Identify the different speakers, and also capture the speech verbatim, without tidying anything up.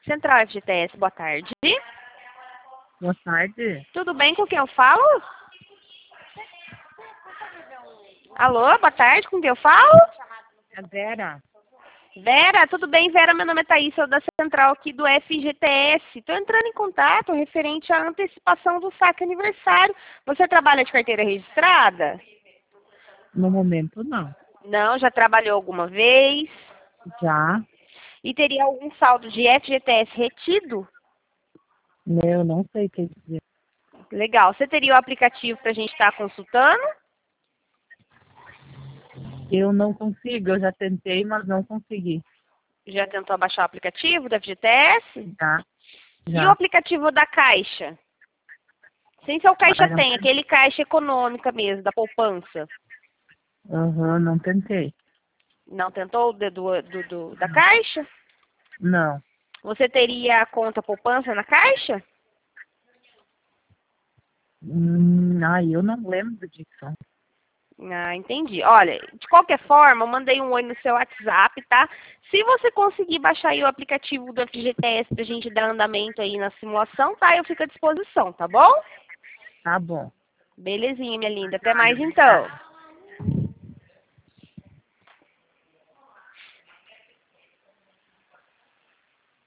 Speaker 1: Central F G T S, boa tarde.
Speaker 2: Boa tarde.
Speaker 1: Tudo bem, com quem eu falo? Alô, boa tarde, com quem eu falo?
Speaker 2: É Vera.
Speaker 1: Vera, tudo bem, Vera? Meu nome é Thaís, sou da Central aqui do F G T S. Estou entrando em contato referente à antecipação do saque aniversário. Você trabalha de carteira registrada?
Speaker 2: No momento, não.
Speaker 1: Não, já trabalhou alguma vez?
Speaker 2: Já?
Speaker 1: E teria algum saldo de F G T S retido?
Speaker 2: Eu não sei o que dizer.
Speaker 1: Legal. Você teria o aplicativo para a gente estar consultando?
Speaker 2: Eu não consigo. Eu já tentei, mas não consegui.
Speaker 1: Já tentou baixar o aplicativo da F G T S?
Speaker 2: Já?
Speaker 1: E o
Speaker 2: Já.
Speaker 1: aplicativo da Caixa? Sem ser o Caixa
Speaker 2: Mas não
Speaker 1: Tem,
Speaker 2: ten-
Speaker 1: aquele Caixa Econômica mesmo, da poupança.
Speaker 2: Aham, não tentei.
Speaker 1: Não tentou o do, do, do- do- da Caixa?
Speaker 2: Não.
Speaker 1: Você teria a conta poupança na Caixa?
Speaker 2: Hum, ai, eu não lembro disso.
Speaker 1: Ah, entendi. Olha, de qualquer forma, eu mandei um oi no seu WhatsApp, tá? Se você conseguir baixar aí o aplicativo do F G T S pra gente dar andamento aí na simulação, tá? Eu fico à disposição, tá bom?
Speaker 2: Tá bom.
Speaker 1: Belezinha, minha linda. Até mais então.